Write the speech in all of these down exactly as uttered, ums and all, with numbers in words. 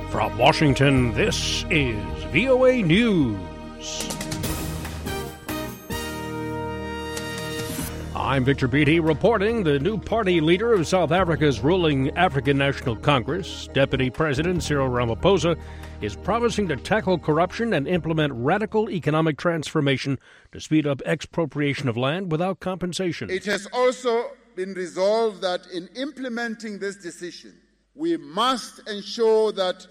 From Washington, this is V O A News. I'm Victor Beattie reporting. The new party leader of South Africa's ruling African National Congress, Deputy President Cyril Ramaphosa, is promising to tackle corruption and implement radical economic transformation to speed up expropriation of land without compensation. It has also been resolved that in implementing this decision, we must ensure that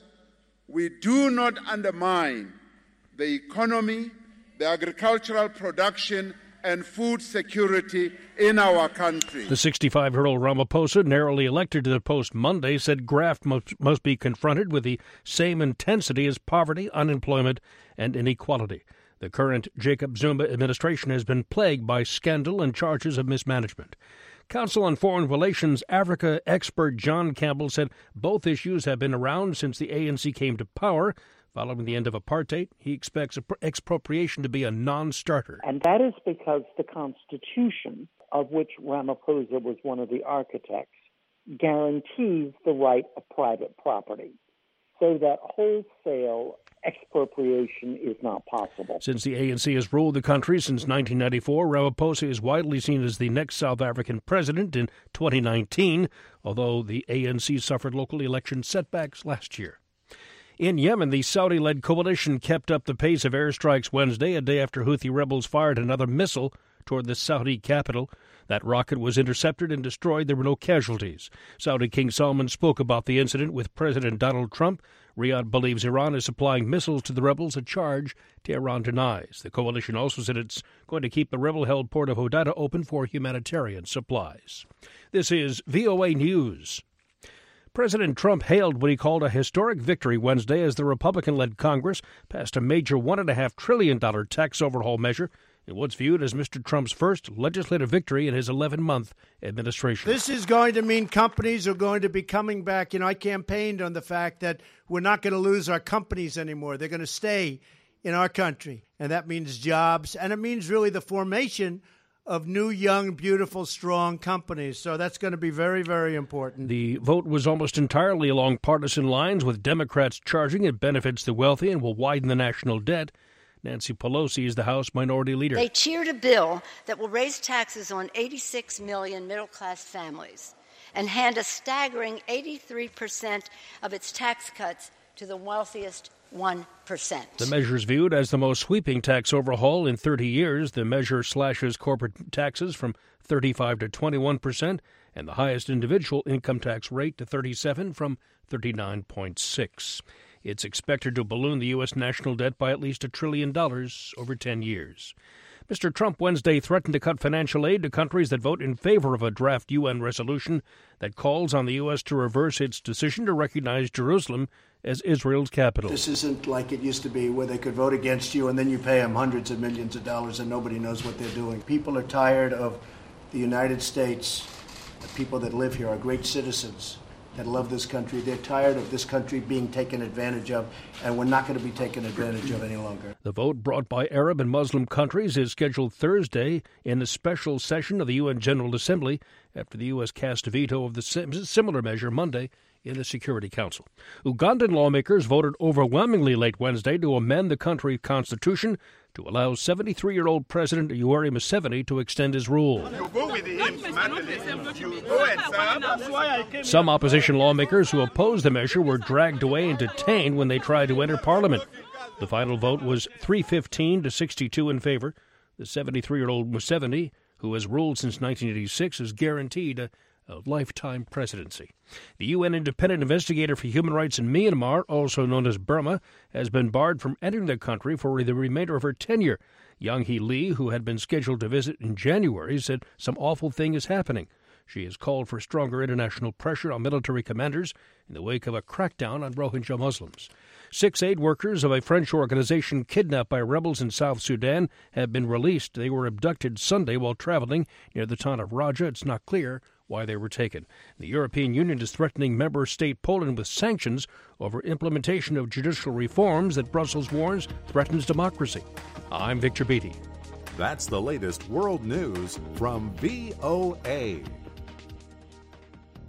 we do not undermine the economy, the agricultural production, and food security in our country. The sixty-five-year-old Ramaphosa, narrowly elected to the post Monday, said graft must, must be confronted with the same intensity as poverty, unemployment, and inequality. The current Jacob Zuma administration has been plagued by scandal and charges of mismanagement. Council on Foreign Relations Africa expert John Campbell said both issues have been around since the A N C came to power. Following the end of apartheid, he expects expropriation to be a non-starter. And that is because the Constitution, of which Ramaphosa was one of the architects, guarantees the right of private property, so that wholesale expropriation is not possible. Since the A N C has ruled the country since nineteen ninety-four, Ramaphosa is widely seen as the next South African president in twenty nineteen, although the A N C suffered local election setbacks last year. In Yemen, the Saudi-led coalition kept up the pace of airstrikes Wednesday, a day after Houthi rebels fired another missile toward the Saudi capital. That rocket was intercepted and destroyed. There were no casualties. Saudi King Salman spoke about the incident with President Donald Trump. Riyadh believes Iran is supplying missiles to the rebels, a charge Tehran denies. The coalition also said it's going to keep the rebel-held port of Hodeidah open for humanitarian supplies. This is V O A News. President Trump hailed what he called a historic victory Wednesday as the Republican-led Congress passed a major one point five trillion dollars tax overhaul measure in what's viewed as Mister Trump's first legislative victory in his eleven-month administration. This is going to mean companies are going to be coming back. You know, I campaigned on the fact that we're not going to lose our companies anymore. They're going to stay in our country, and that means jobs, and it means really the formation of new, young, beautiful, strong companies. So that's going to be very, very important. The vote was almost entirely along partisan lines, with Democrats charging it benefits the wealthy and will widen the national debt. Nancy Pelosi is the House Minority Leader. They cheered a bill that will raise taxes on eighty-six million middle-class families and hand a staggering eighty-three percent of its tax cuts to the wealthiest one percent. The measure is viewed as the most sweeping tax overhaul in thirty years. The measure slashes corporate taxes from thirty-five to twenty-one percent and the highest individual income tax rate to thirty-seven from thirty-nine point six. It's expected to balloon the U S national debt by at least a trillion dollars over ten years. Mister Trump Wednesday threatened to cut financial aid to countries that vote in favor of a draft U N resolution that calls on the U S to reverse its decision to recognize Jerusalem as Israel's capital. This isn't like it used to be where they could vote against you and then you pay them hundreds of millions of dollars and nobody knows what they're doing. People are tired of the United States. The people that live here are great citizens that love this country. They're tired of this country being taken advantage of, and we're not going to be taken advantage of any longer. The vote, brought by Arab and Muslim countries, is scheduled Thursday in a special session of the U N General Assembly after the U S cast a veto of the similar measure Monday in the Security Council. Ugandan lawmakers voted overwhelmingly late Wednesday to amend the country's constitution to allow seventy-three-year-old President Yoweri Museveni to extend his rule. You go with him, you go and serve. Some opposition lawmakers who opposed the measure were dragged away and detained when they tried to enter Parliament. The final vote was three fifteen to sixty-two in favor. The seventy-three-year-old Museveni, who has ruled since nineteen eighty-six, is guaranteed a a lifetime presidency. The U N Independent Investigator for Human Rights in Myanmar, also known as Burma, has been barred from entering the country for the remainder of her tenure. Yang Hee Lee, who had been scheduled to visit in January, said some awful thing is happening. She has called for stronger international pressure on military commanders in the wake of a crackdown on Rohingya Muslims. Six aid workers of a French organization kidnapped by rebels in South Sudan have been released. They were abducted Sunday while traveling near the town of Raja. It's not clear why they were taken. The European Union is threatening member state Poland with sanctions over implementation of judicial reforms that Brussels warns threatens democracy. I'm Victor Beattie. That's the latest world news from V O A.